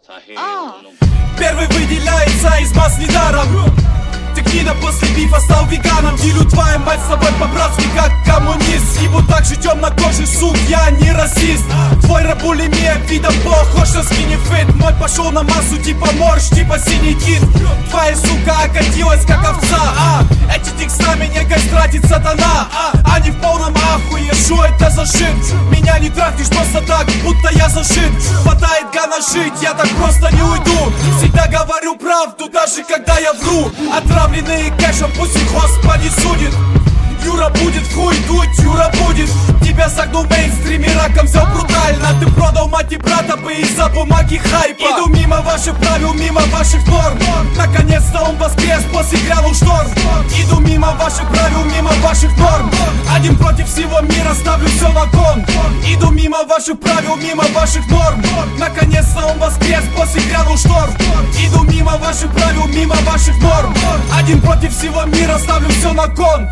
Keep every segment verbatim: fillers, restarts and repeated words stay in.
Первый выделяется из масс недаром. Текина после бифа стал веганом. Делю твою мать с тобой по-братски, как коммунист. Ибо так же темнокожий, сук, я не расист. Твой рабулемия видом похож на скиннифит. Мой пошел на массу типа морж, типа синий кит. Твоя сука окатилась как овца, а эти текста меня гость тратит сатана, а они в полном ахуе, шо это за шит? Меня не трахнешь просто так, будто я зашит. Хватает гана жить, я так просто не уйду. Всегда говорю правду, даже когда я вру. Отравленные кэшем, пусть их Господи судит. Юра будет в хуй дуть, Юра будет. Тебя согнул в мейнстриме, раком взял брутально. Ты продал мать и брата бы из-за бумаги хайпа. Иду мимо ваших правил, мимо ваших норм. Наконец-то он воскрес, после грянул шторм. Иду мимо ваших правил, мимо ваших норм. Один против всего мира, ставлю все на кон. Иду мимо ваших правил, мимо ваших норм. Наконец-то он воскрес, после грянул шторм. Иду мимо ваших правил, мимо ваших норм. Один против всего мира, ставлю все на кон.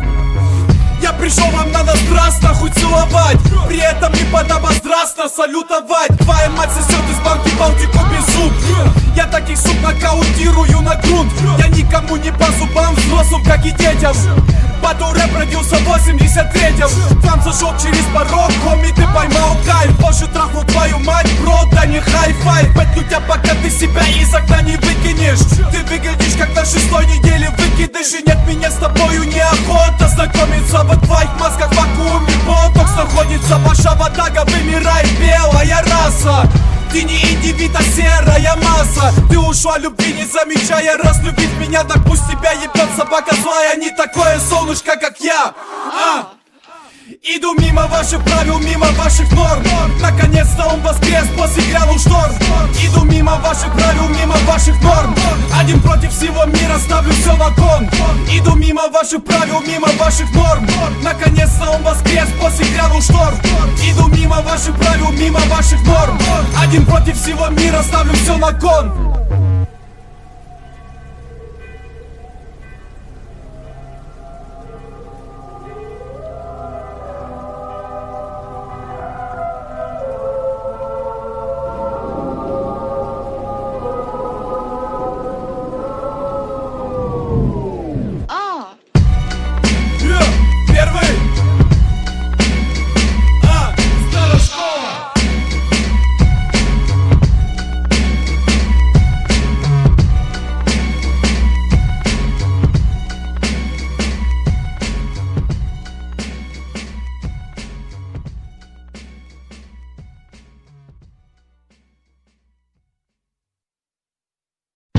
Я пришел, вам надо страстно хуй целовать, при этом не подобострастно салютовать. Твоя мать сосет из банки балтику без зуб. Я таких сук нокаутирую на грунт. Я никому не по зубам, взрослым как и детям. Батл рэп родился в восемьдесят третьем. Там зашел через порог, хоми, ты поймал кайф. Позже трахнул твою мать, бро, да не хай-фай. Пятну тебя, пока ты себя из окна не выкинешь. Ты выглядишь как на шестой неделе выкидыш. И нет, меня с тобою неохота знакомиться. В твоих масках в вакууме ботокс находится. Ваша ватага вымирает, белая раса. Ты не индивид, а серая масса. Ты ушла любви, не замечая. Раз любить меня, так пусть тебя ебет собака злая. Не такое солнышко, как я, а? Иду мимо ваших правил, мимо ваших норм. Наконец-то он воскрес, после грянул шторм. Иду мимо ваших правил, мимо ваших норм. Один против всего мира, ставлю все на кон. Иду мимо ваших правил, мимо ваших норм. Наконец-то он воскрес, после грянул шторм. Иду мимо ваших правил, мимо ваших норм. Один против всего мира, ставлю все на кон.